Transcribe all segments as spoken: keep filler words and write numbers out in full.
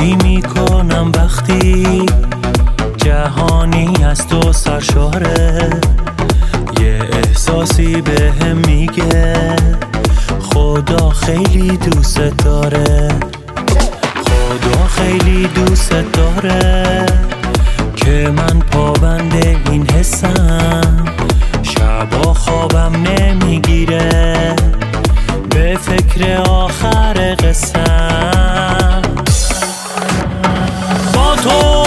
حالی میکنم وقتی جهانی از تو سرشاره. یه احساسی بهم میگه خدا خیلی دوست داره، خدا خیلی دوست داره که من پابند این حسم. شبا خوابم نمیگیره به فکر آخر قسم. با تو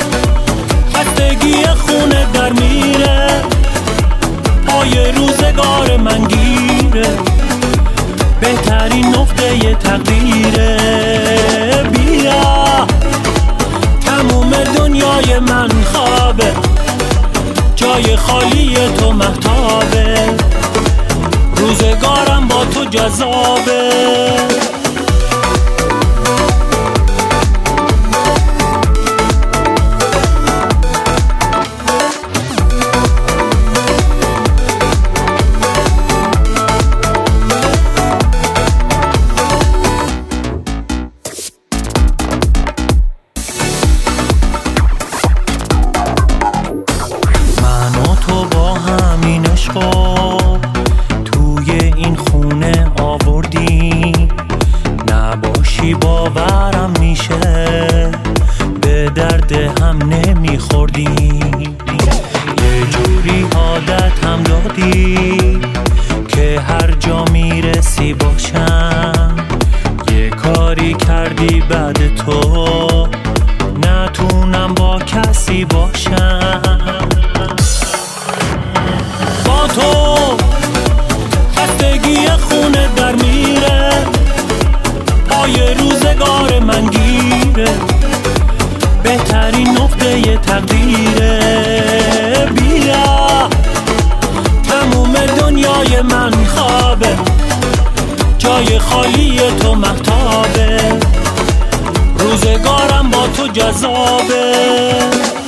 خستگی خونه در میره، پای روزگار من گیره، بهترین نقطه تقدیره. بیا تموم دنیای من خوابه، جای خالی تو مهتابه، روزگارم با تو جذابه. توی این خونه آوردی، نباشی باورم میشه به درد هم نمیخوردی. یه جوری عادت هم دادی که هر جا میرسی باشم. یه کاری کردی بعد تو نتونم با کسی باشم. با تو خستگی خونه در میره، پای روزگار من گیره، بهترین نقطه تقدیره. بیا تموم دنیای من خوابه، جای خالی تو مهتابه، روزگارم با تو جذابه.